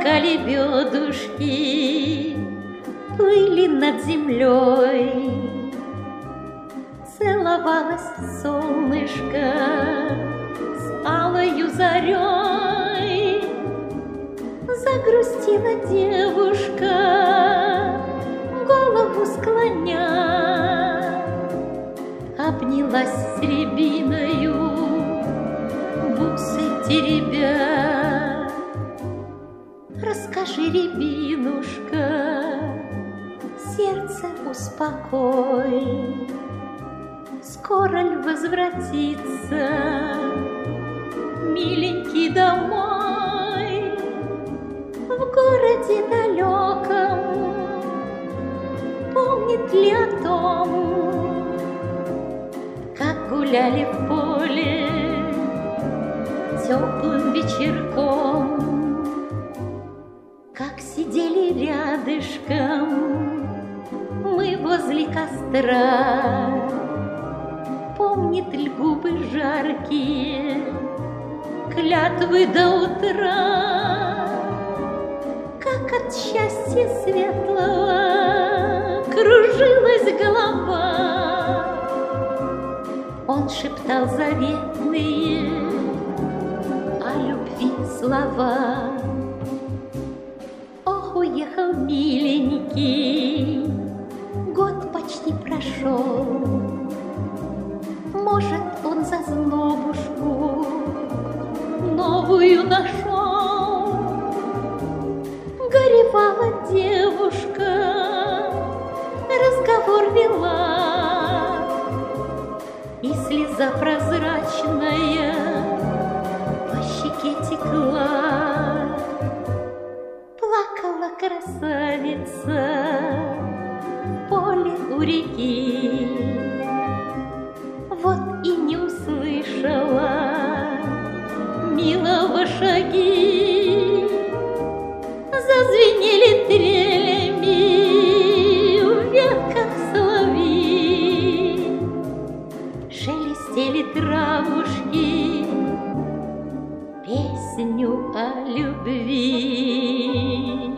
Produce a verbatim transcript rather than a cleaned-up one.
Пока лебедушки плыли над землей, целовалось солнышко с алою зарей. Загрустила девушка, голову склоня, обнялась с рябиною, бусы теребя. Расскажи, рябинушка, сердце успокой, скоро ль возвратится миленький домой? В городе далеком помнит ли о том, как гуляли в поле теплым вечерком, как сидели рядышком мы возле костра? Помнит ли губы жаркие клятвы до утра, как от счастья светлого кружилась голова? Он шептал заветные о любви слова. Ох, уехал миленький, год почти прошел. Может, он зазнобушку новую нашел. Горевала девушка, разговор вела, и слеза прозрачная по щеке текла. Плакала красавица в поле у реки, вот и не услышала милого шаги. Зазвенели трелями в ветках соловьи, шелестели травушки песню о любви.